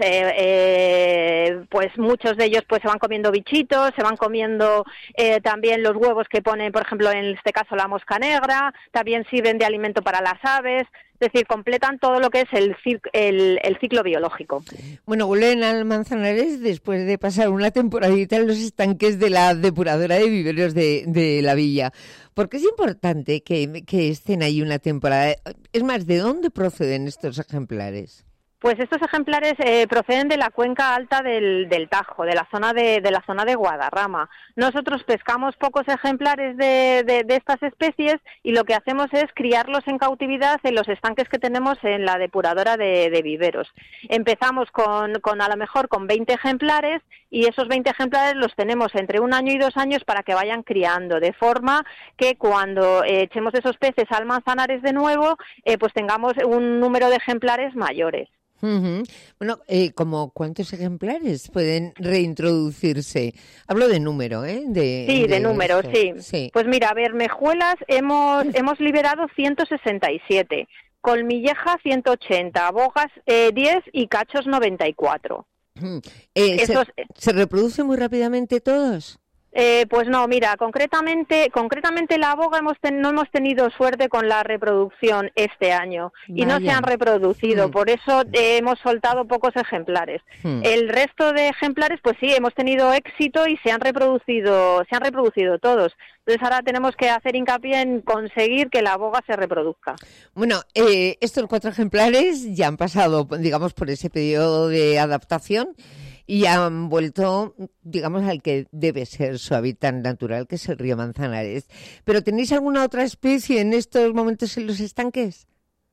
muchos de ellos pues se van comiendo bichitos, se van comiendo también los huevos que ponen, por ejemplo, en este caso la mosca negra, también sirven de alimento para las aves. Es decir, completan todo lo que es el ciclo biológico. Bueno, vuelven al Manzanares después de pasar una temporadita en los estanques de la depuradora de viveros de la villa. ¿Por qué es importante que estén ahí una temporada? Es más, ¿de dónde proceden estos ejemplares? Pues estos ejemplares proceden de la cuenca alta del Tajo, de la zona de Guadarrama. Nosotros pescamos pocos ejemplares de estas especies y lo que hacemos es criarlos en cautividad en los estanques que tenemos en la depuradora de viveros. Empezamos con a lo mejor con 20 ejemplares y esos 20 ejemplares los tenemos entre 1 año y 2 años para que vayan criando, de forma que cuando echemos esos peces al Manzanares de nuevo, pues tengamos un número de ejemplares mayores. Bueno, ¿como cuántos ejemplares pueden reintroducirse? Hablo de número, ¿eh? De número, sí. Pues mira, bermejuelas hemos liberado 167, colmilleja 180, bogas 10 y cachos 94. ¿Se reproducen muy rápidamente todos? Pues no, mira, concretamente la boga no hemos tenido suerte con la reproducción este año y no se han reproducido, por eso hemos soltado pocos ejemplares. El resto de ejemplares, pues sí, hemos tenido éxito y se han reproducido todos. Entonces ahora tenemos que hacer hincapié en conseguir que la boga se reproduzca. Bueno, estos 4 ejemplares ya han pasado, digamos, por ese periodo de adaptación y han vuelto, digamos, al que debe ser su hábitat natural, que es el río Manzanares. ¿Pero tenéis alguna otra especie en estos momentos en los estanques?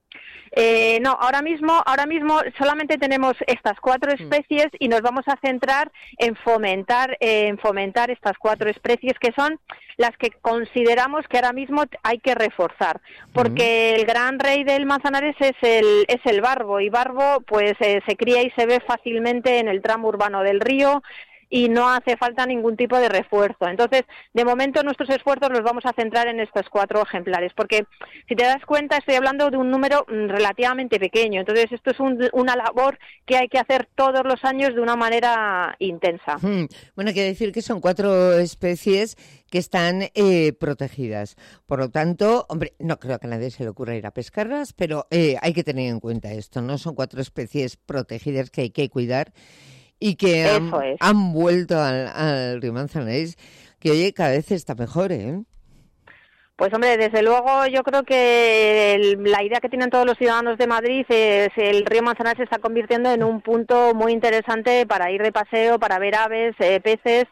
No, ahora mismo solamente tenemos estas 4 especies y nos vamos a centrar en fomentar estas 4 especies que son las que consideramos que ahora mismo hay que reforzar, porque el gran rey del Manzanares es el barbo, y barbo pues se cría y se ve fácilmente en el tramo urbano del río y no hace falta ningún tipo de refuerzo. Entonces, de momento nuestros esfuerzos los vamos a centrar en estos 4 ejemplares, porque si te das cuenta estoy hablando de un número relativamente pequeño, entonces esto es una labor que hay que hacer todos los años de una manera intensa. Bueno, quiere decir que son 4 especies que están protegidas. Por lo tanto, hombre, no creo que a nadie se le ocurra ir a pescarlas, pero hay que tener en cuenta esto, ¿no? Son 4 especies protegidas que hay que cuidar y que han vuelto al río Manzanares, que oye, cada vez está mejor, ¿eh? Pues hombre, desde luego yo creo que la idea que tienen todos los ciudadanos de Madrid es el río Manzanares se está convirtiendo en un punto muy interesante para ir de paseo, para ver aves, peces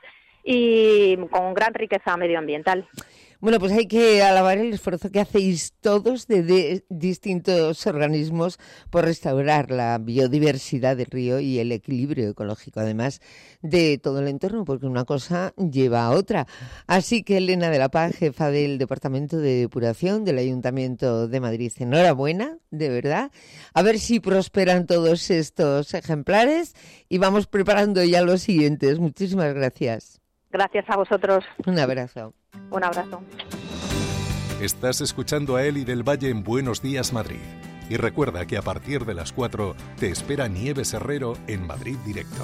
y con gran riqueza medioambiental. Bueno, pues hay que alabar el esfuerzo que hacéis todos de distintos organismos por restaurar la biodiversidad del río y el equilibrio ecológico, además de todo el entorno, porque una cosa lleva a otra. Así que Elena de la Paz, jefa del Departamento de Depuración del Ayuntamiento de Madrid, enhorabuena, de verdad. A ver si prosperan todos estos ejemplares y vamos preparando ya los siguientes. Muchísimas gracias. Gracias a vosotros. Un abrazo. Un abrazo. Estás escuchando a Eli del Valle en Buenos Días Madrid. Y recuerda que a partir de las 4 te espera Nieves Herrero en Madrid Directo.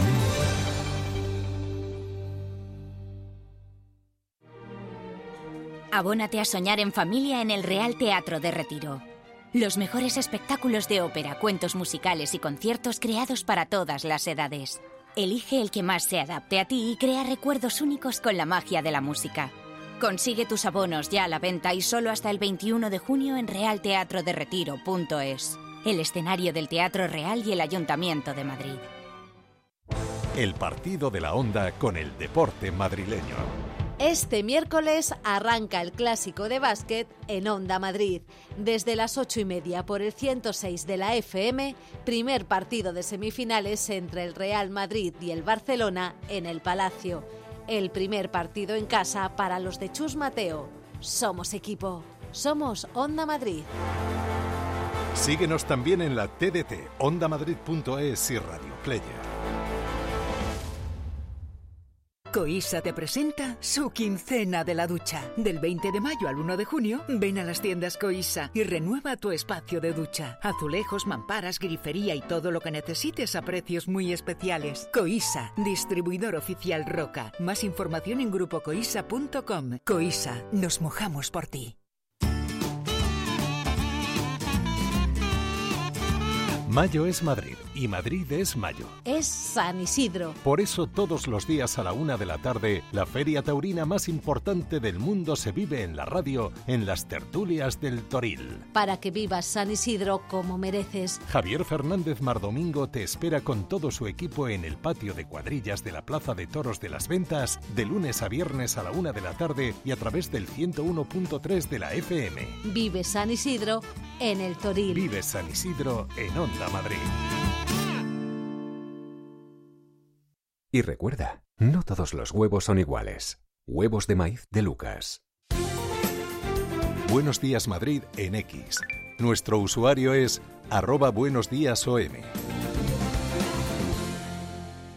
Abónate a soñar en familia en el Real Teatro de Retiro. Los mejores espectáculos de ópera, cuentos musicales y conciertos creados para todas las edades. Elige el que más se adapte a ti y crea recuerdos únicos con la magia de la música. Consigue tus abonos ya a la venta y solo hasta el 21 de junio en realteatroderetiro.es, el escenario del Teatro Real y el Ayuntamiento de Madrid. El partido de la Onda con el deporte madrileño. Este miércoles arranca el clásico de básquet en Onda Madrid. Desde las 8:30 por el 106 de la FM, primer partido de semifinales entre el Real Madrid y el Barcelona en el Palacio. El primer partido en casa para los de Chus Mateo. Somos equipo. Somos Onda Madrid. Síguenos también en la TDT, ondamadrid.es y Radio Player. Coisa te presenta su quincena de la ducha. Del 20 de mayo al 1 de junio, ven a las tiendas Coisa y renueva tu espacio de ducha. Azulejos, mamparas, grifería y todo lo que necesites a precios muy especiales. Coisa, distribuidor oficial Roca. Más información en grupocoisa.com. Coisa, nos mojamos por ti. Mayo es Madrid y Madrid es mayo. Es San Isidro. Por eso todos los días a la 1 de la tarde, la feria taurina más importante del mundo se vive en la radio, en las tertulias del Toril. Para que vivas San Isidro como mereces. Javier Fernández Mardomingo te espera con todo su equipo en el patio de cuadrillas de la Plaza de Toros de las Ventas, de lunes a viernes a la 1 de la tarde y a través del 101.3 de la FM. Vive San Isidro en el Toril. Vive San Isidro en Onda Madrid. Y recuerda, no todos los huevos son iguales. Huevos de maíz de Lucas. Buenos Días Madrid en X. Nuestro usuario es @buenosdiasom. Te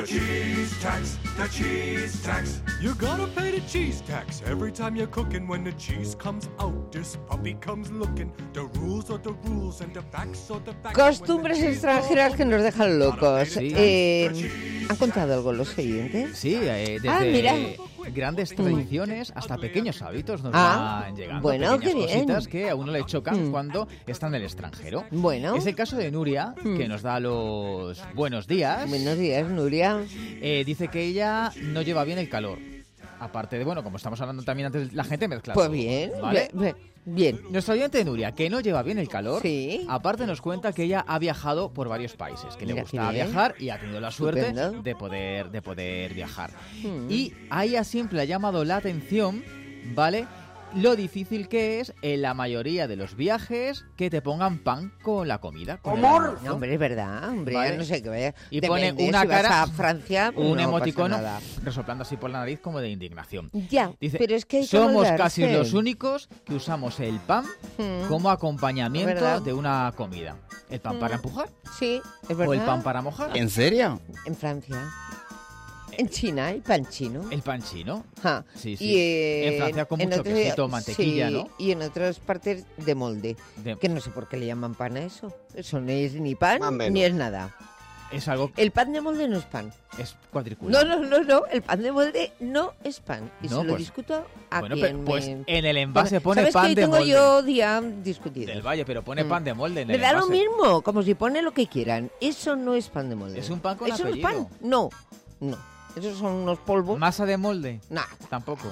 cheese tax, the cheese tax. You gotta pay the cheese tax every time you're cooking. When the cheese comes out, this puppy comes looking. The rules are the rules and the facts are the facts. Costumbres extranjeras que nos dejan locos. ¿Han contado algo los oyentes? Sí, desde mira. grandes tradiciones hasta pequeños hábitos nos van llegando. Bueno, pequeñas qué bien. cositas que a uno le chocan cuando está en el extranjero. Bueno. Es el caso de Nuria, que nos da los buenos días. Buenos días, Nuria. Dice que ella no lleva bien el calor. Aparte de, bueno, como estamos hablando también antes, la gente mezcla. Pues todo, bien, ¿vale? bien. Nuestra oyente Nuria, que no lleva bien el calor, sí. Aparte nos cuenta que ella ha viajado por varios países, que Mira, le gusta qué bien. viajar y ha tenido la suerte Estupendo. de poder viajar. Y a ella siempre le ha llamado la atención, ¿vale?, lo difícil que es en la mayoría de los viajes que te pongan pan con la comida. Con el almuerzo. No, hombre, es verdad, hombre, Vale. ya no sé qué vaya. Y Depende, pone una si cara, vas a Francia, pues un no emoticono, pasa nada. resoplando así por la nariz como de indignación. Ya, Dice, pero es que hay que somos moldarse. casi los únicos que usamos el pan como acompañamiento ¿Verdad? de una comida. ¿El pan para empujar? Sí, es verdad. ¿O el pan para mojar? ¿En serio? En Francia. En China, el pan chino. El pan chino. Ja. Sí, sí. Y, En Francia con en mucho otros- quesito, mantequilla, sí, ¿no? Y en otras partes de molde. Que no sé por qué le llaman pan a eso. Eso no es ni pan ni es nada. Es algo... El pan de molde no es pan. Es cuadriculado. No. El pan de molde no es pan. Y No, se lo pues- discuto a Bueno, quien pues me... en el envase pone ¿Sabes pan que hoy de tengo molde. yo día discutido? Del Valle, pero pone pan de molde en Me el da lo envase. mismo, como si pone lo que quieran. Eso no es pan de molde. Es un pan con ¿Eso apellido. no es pan? No. Esos son unos polvos. ¿Masa de molde? Nada. Tampoco.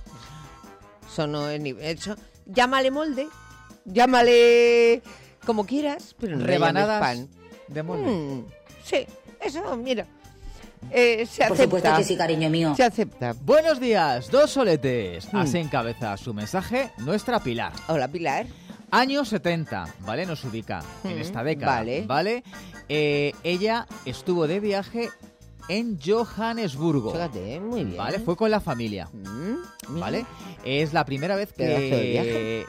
Eso no es ni... Eso, llámale molde, llámale como quieras, pero no le Rebanadas llames pan. de molde. Sí, eso, mira. Se acepta. Por supuesto que sí, cariño mío. Se acepta. Buenos días, dos soletes. Así encabeza su mensaje nuestra Pilar. Hola, Pilar. Años 70, ¿vale? Nos ubica en esta década, ¿vale? Ella estuvo de viaje en Johannesburgo. Fíjate, muy bien. ¿Vale? Fue con la familia. ¿Vale? Es la primera vez Pedazo de que...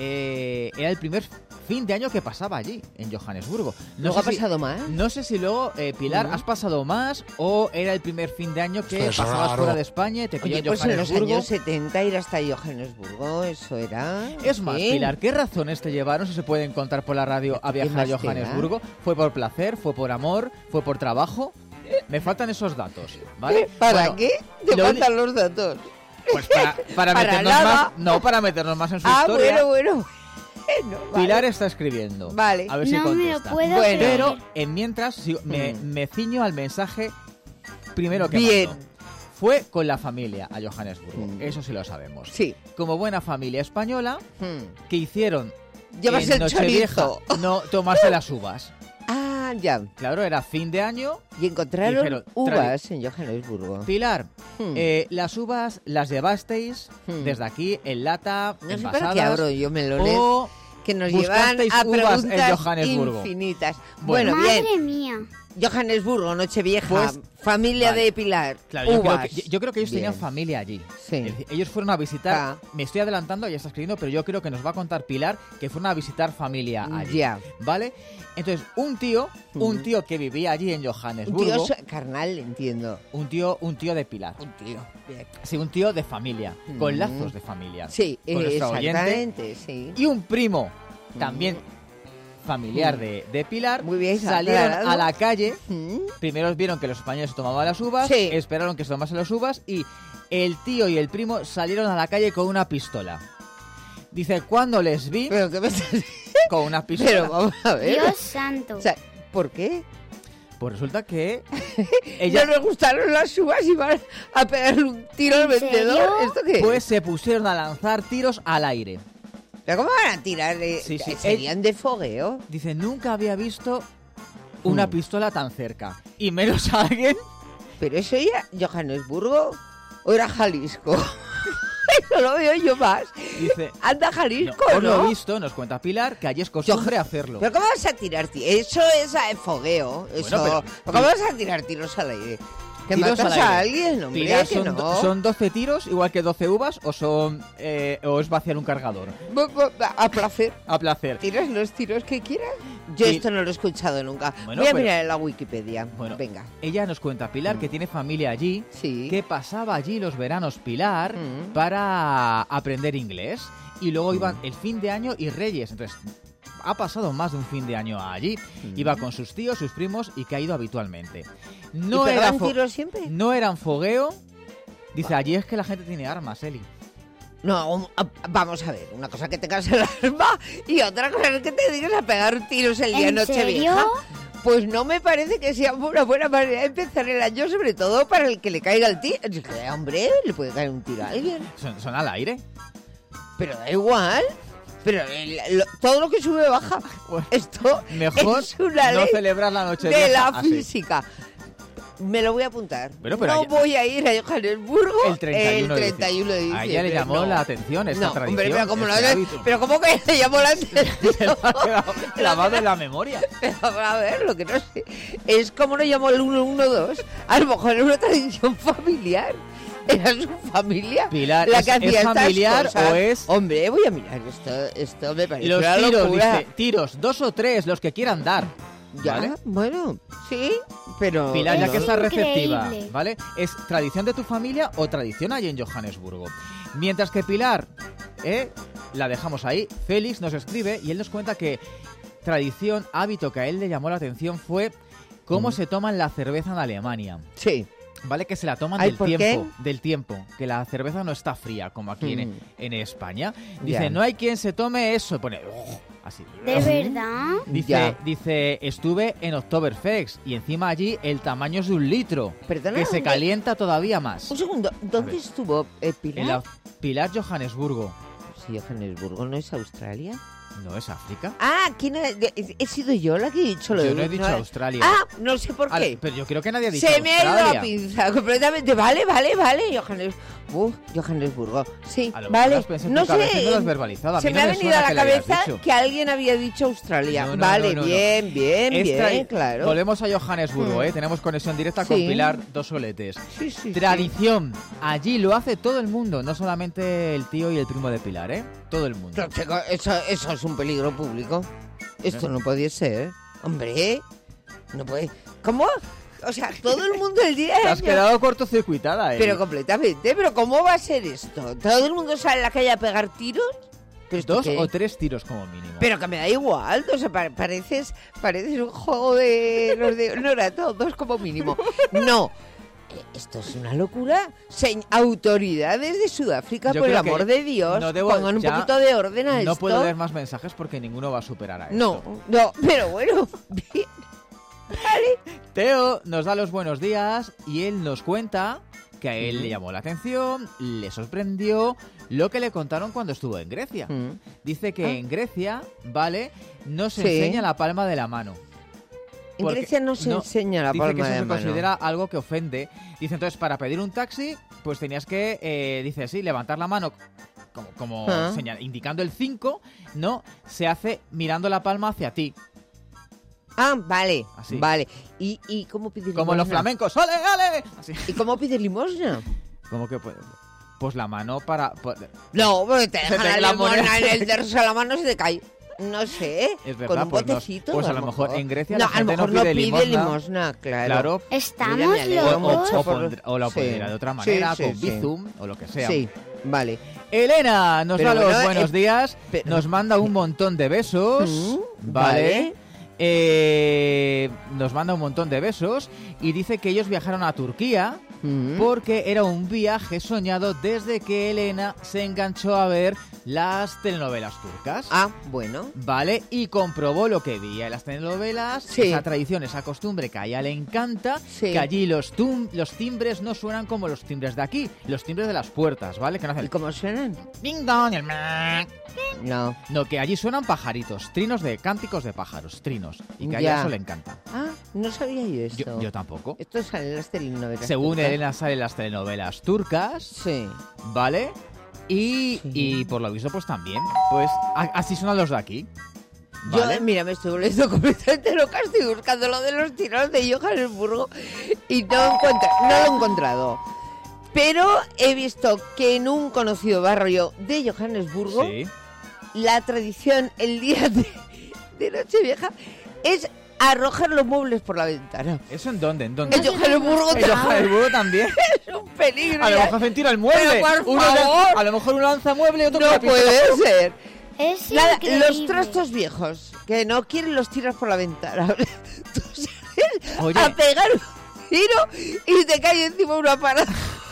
era el primer fin de año que pasaba allí, en Johannesburgo. ¿Luego ha pasado más? No sé si luego, Pilar, has pasado más o era el primer fin de año que Es pasabas raro. fuera de España y te pilló Oye, en pues en los Johannesburgo. años 70 ir hasta Johannesburgo, eso era... Es más, sí. Pilar, ¿qué razones te llevaron, si se pueden contar por la radio, a viajar a más te Johannesburgo? ¿Fue por placer? ¿Fue por amor? ¿Fue por trabajo? Me faltan esos datos, ¿vale? ¿Para Bueno, qué? Te lo faltan los datos. Pues para Para meternos nada. más, no, para meternos más en su Ah, historia. bueno. Pilar está escribiendo. Vale. A ver si No me lo contesta. puedo Bueno, creer. pero en mientras me ciño al mensaje primero que Bien. mandó. Fue con la familia a Johannesburgo, eso sí lo sabemos. Sí. Como buena familia española, que hicieron Llevas en el Nochevieja chorizo. no tomarse las uvas. Ah, ya. Claro, era fin de año. Y encontraron dijeron, uvas en Johannesburgo. Pilar, las uvas las llevasteis desde aquí en lata, No sé envasadas. para qué abro yo melones o que nos llevan buscasteis a uvas en preguntas Johannesburgo. infinitas. Bueno. Bueno, bien. Madre mía. Johannesburgo, Nochevieja, Pues, familia vale. de Pilar, Claro, yo creo, uvas. yo creo que ellos tenían Bien. familia allí. Sí. Es decir, ellos fueron a visitar, me estoy adelantando, ya está escribiendo, pero yo creo que nos va a contar Pilar que fueron a visitar familia allí. Ya. ¿Vale? Entonces, un tío que vivía allí en Un Johannesburgo. tío carnal, entiendo. Un tío de Pilar. Un tío, bien. Sí, un tío de familia, con lazos de familia. Sí, con nuestro oyente. exactamente, sí. Y un primo, también familiar de Pilar, Muy bien, salieron aclarado. a la calle. Primero vieron que los españoles se tomaban las uvas, Sí. esperaron que se tomasen las uvas y el tío y el primo salieron a la calle con una pistola. Dice, cuando les vi ¿Pero qué me estás con una pistola. Pero vamos a ver. Dios santo. O sea, ¿por qué? Pues resulta que Ya nos gustaron las uvas y van a pegarle un tiro al ¿En serio? vendedor. ¿Esto qué? pues se pusieron a lanzar tiros al aire. ¿Pero cómo van a tirar? Sí, sí. ¿Serían de fogueo? Dice, nunca había visto una pistola tan cerca. Y menos a alguien. ¿Pero eso era Johannesburgo o era Jalisco? Eso lo veo yo más. Dice, Anda Jalisco, por ¿no? lo visto, nos cuenta Pilar, que allí es costumbre hacerlo. ¿Pero cómo vas a tirar tiros? Eso es fogueo. Eso. pero- ¿Cómo vas a tirar tiros al aire? Que tiros matas al aire. a alguien, hombre, Pilar, que ¿son, no. ¿son 12 tiros igual que 12 uvas o o es vaciar un cargador? A placer. A placer. ¿Tiras los tiros que quieras? Yo esto no lo he escuchado nunca. Bueno, Voy a pero- mirar en la Wikipedia. Bueno, venga. Ella nos cuenta, Pilar, que tiene familia allí, que pasaba allí los veranos, Pilar, para aprender inglés. Y luego iban el fin de año y Reyes. Entonces, ha pasado más de un fin de año allí. Iba con sus tíos, sus primos y que ha ido habitualmente. No ¿Y pegaban era tiros siempre? No eran fogueo. Dice, allí es que la gente tiene armas, Eli. No, vamos a ver, una cosa que tengas el arma y otra cosa es que te digas a pegar tiros el día ¿En Nochevieja. serio? Pues no me parece que sea una buena manera de empezar el año, sobre todo para el que le caiga el tiro. Hombre, le puede caer un tiro a alguien. Son al aire. Pero da igual. Pero todo lo que sube baja. Esto Mejor es una no ley celebrar la noche de la así. física. Me lo voy a apuntar. Pero no ayer- voy a ir a Johannesburgo El 31 de diciembre. A ella le llamó no. la atención esta No, tradición. hombre, pero como, este hábito. pero ¿cómo que le llamó la atención? Clavado en la memoria. Pero, a ver, lo que no sé es cómo lo llamó el 112. A lo mejor era una tradición familiar. Era su familia Pilar, la ¿es- que hacía es estas familiar cosas. o es...? Hombre, voy a mirar esto me parece Los una tiros, locura. dice, tiros, 2 o 3, los que quieran dar. Ya, ¿Vale? bueno, sí, pero... Pilar, ya no. que está receptiva, Increíble. ¿vale? ¿Es tradición de tu familia o tradición allí en Johannesburgo? Mientras que Pilar, la dejamos ahí, Félix nos escribe y él nos cuenta que tradición, hábito que a él le llamó la atención fue cómo se toman la cerveza en Alemania. Sí. ¿Vale? Que se la toman Ay, del ¿por tiempo, qué? del tiempo, que la cerveza no está fría como aquí en España. Dice, Ya. no hay quien se tome eso, pone así. ¿De verdad? Dice, estuve en Oktoberfest y encima allí el tamaño es de 1 litro, Perdona, que se ¿dónde? calienta todavía más. Un segundo, ¿dónde ver. estuvo Pilar? En la Pilar, Johannesburgo. Sí, Johannesburgo, ¿no es Australia? ¿No es África? Ah, ¿quién he sido yo la que he dicho lo Yo de... no he dicho Australia. Ah, no sé por qué. Pero yo creo que nadie ha dicho Se me ha ido Australia. la pinza completamente. Vale, Johannesburgo. Sí, A lo mejor vale. has pensado en No tu cabeza y sé. no lo has verbalizado. A Se mí me no ha me venido a suena la que le hayas cabeza dicho. que alguien había dicho Australia. No, no, vale, no, no. bien, Esta- claro. Volvemos a Johannesburgo, Tenemos conexión directa con Sí. Pilar, 2 soletes. Sí. Tradición. Allí lo hace todo el mundo, no solamente el tío y el primo de Pilar, Todo el mundo. Pero, chico, eso es un peligro público. Esto no podía ser. Hombre, no puede... ¿Cómo? O sea, todo el mundo el día... Te has quedado cortocircuitada, Pero completamente. ¿Pero cómo va a ser esto? ¿Todo el mundo sale a la calle a pegar tiros? ¿Pero esto 2 qué? o 3 tiros como mínimo. Pero que me da igual, o sea, pareces un juego de los de honor a todos como mínimo. No, esto es una locura. Autoridades de Sudáfrica, Yo por el creo que amor de Dios, no debo- pongan un ya poquito de orden a esto. No puedo leer más mensajes porque ninguno va a superar a esto. No, pero bueno, bien. Vale. Teo nos da los buenos días y él nos cuenta que a él le llamó la atención, le sorprendió lo que le contaron cuando estuvo en Grecia. Dice que en Grecia, ¿vale? No se Sí. enseña la palma de la mano. En Porque Grecia no se enseña la dice palma que eso de se la mano. considera algo que ofende. Dice, entonces, para pedir un taxi, pues tenías que, dice, sí, levantar la mano como indicando el 5, ¿no? Se hace mirando la palma hacia ti. Ah, vale, Así. vale. ¿Y cómo pide limosna? Como los flamencos, ¡ole, ole! Así. ¿Y cómo pide limosna? ¿Cómo que pues la mano para... No, porque te Se dejan te- la la limosna moneda en se- el dorso de la mano, se te cae. No sé, Es verdad, con un pues, botecito. pues a lo mejor en Grecia no, la gente a lo mejor no pide pide limosna. limosna, claro. Claro. Estamos Mira, me alegro mucho por- o la Sí. pondrá de otra manera, Sí, con sí. Bizum o lo que sea. Sí, vale. Elena nos Pero da los bueno, buenos días, nos manda un montón de besos, ¿vale? Nos manda un montón de besos y dice que ellos viajaron a Turquía porque era un viaje soñado desde que Elena se enganchó a ver las telenovelas turcas. Ah, bueno. Vale, y comprobó lo que veía en las telenovelas, Sí. esa tradición, esa costumbre que a ella le encanta, Sí. que allí los timbres no suenan como los timbres de aquí, los timbres de las puertas, ¿vale? Que no hacen... ¿Y cómo suenan? Ding dong, el meh. No. No, que allí suenan pajaritos, trinos de cánticos de pájaros, trinos, y que a Ya. ella eso le encanta. Ah, no sabía yo esto. Yo tampoco. Esto sale en las telenovelas. Según turcas. Elena sale en las telenovelas turcas, Sí. ¿vale? Y por lo visto pues también, pues así suenan los de aquí. Vale. Mira, me estoy volviendo completamente loca. Estoy buscando lo de los tiros de Johannesburgo y no lo he encontrado. Pero he visto que en un conocido barrio de Johannesburgo, Sí. la tradición el día de Nochevieja es arrojar los muebles por la ventana. ¿Eso en dónde? ¿En dónde? En Johannesburgo ¿En Johannesburgo también? Es un peligro. A lo mejor hacen tiro al mueble. Pero por Uno favor. a lo mejor uno lanza mueble y otro No con la pistola. puede ser. Es Nada, increíble. los trastos viejos, que no quieren los tiras por la ventana. Tú sales Oye. a pegar un tiro y te cae encima una parada.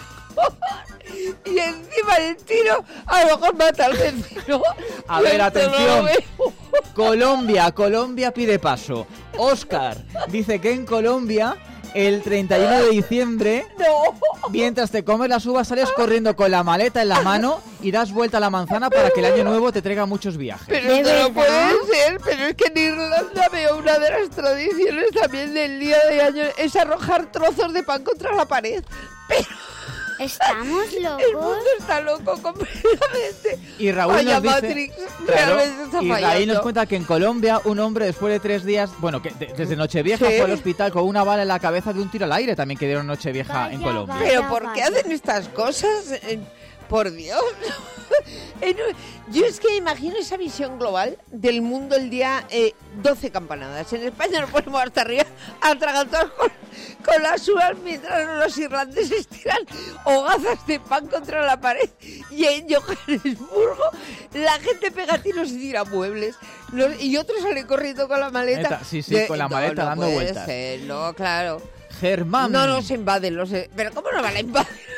Y encima del tiro a lo mejor mata al vecino. A ver, Esto no atención. lo veo. Colombia pide paso. Óscar dice que en Colombia el 31 de diciembre, mientras te comes las uvas, sales corriendo con la maleta en la mano y das vuelta a la manzana para que el año nuevo te traiga muchos viajes. Pero esto no puede ser, pero es que en Irlanda veo una de las tradiciones también del día de año, es arrojar trozos de pan contra la pared. Pero Estamos locos. el mundo está loco completamente. Y Raúl Vaya nos dice, Matrix, claro, realmente está y Raúl fallando. nos cuenta que en Colombia un hombre después de 3 días, bueno, que desde Nochevieja Sí. fue al hospital con una bala en la cabeza de un tiro al aire, también que dieron Nochevieja en Colombia. Pero ¿por qué hacen estas cosas? Por Dios. Yo es que imagino esa visión global del mundo el día 12 campanadas. En España nos ponemos hasta arriba atragantados con las uvas mientras los irlandeses tiran hogazas de pan contra la pared. Y en Johannesburgo la gente pega tiros y tira muebles. Y otros salen corriendo con la maleta. Sí, con la maleta dando puede vueltas. ser, no, claro. Germán. No nos invaden los... Pero ¿cómo no van a invadir?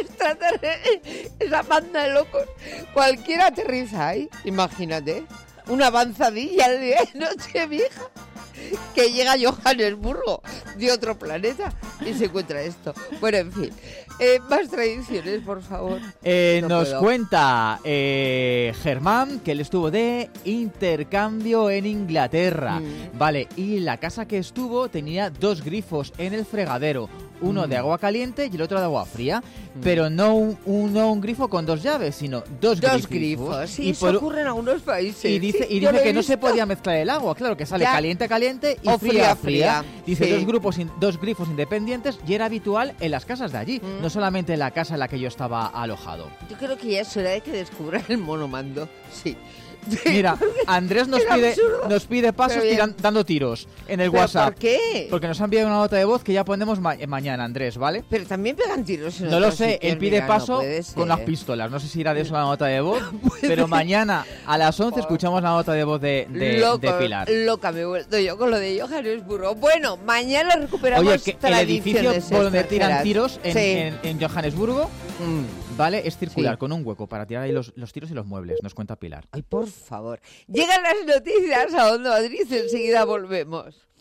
Esa banda de locos. Cualquiera aterriza ahí, imagínate. Una avanzadilla el día de Nochevieja que llega a Johannesburgo de otro planeta y se encuentra esto. Bueno, en fin. Más tradiciones, por favor. No Nos puedo. cuenta Germán que él estuvo de intercambio en Inglaterra. Vale, y la casa que estuvo tenía 2 grifos en el fregadero. Uno de agua caliente y el otro de agua fría. Pero no un grifo con 2 llaves, sino 2 grifos. Sí, y eso ocurre en algunos países. Y dice, Sí, yo lo he que no se visto. podía mezclar el agua. Claro, que sale Ya. caliente y O fría. fría. Dice Sí. 2 grifos independientes y era habitual en las casas de allí. No solamente en la casa en la que yo estaba alojado. Yo creo que ya es hora de que descubran el monomando. Sí. Mira, Andrés nos Era pide, absurdo. nos pide pasos Pero bien. dando tiros en el ¿Pero WhatsApp. por qué? Porque nos ha enviado una nota de voz que ya ponemos mañana, Andrés, ¿vale? Pero también pegan tiros en No lo otros sé, sitios, él pide mira, no paso puede ser. con las pistolas. No sé si irá de eso la nota de voz, pero mañana a las 11 escuchamos la nota de voz de Pilar. Loca me he vuelto yo con lo de Johannesburgo. Bueno, mañana recuperamos Oye, que el edificio tradiciones por donde tiran extranjeras. tiros Sí. en Johannesburgo, ¿vale? Es circular, Sí. con un hueco para tirar ahí los tiros y los muebles, nos cuenta Pilar. Ay, por favor. Llegan las noticias a Onda Madrid, enseguida volvemos.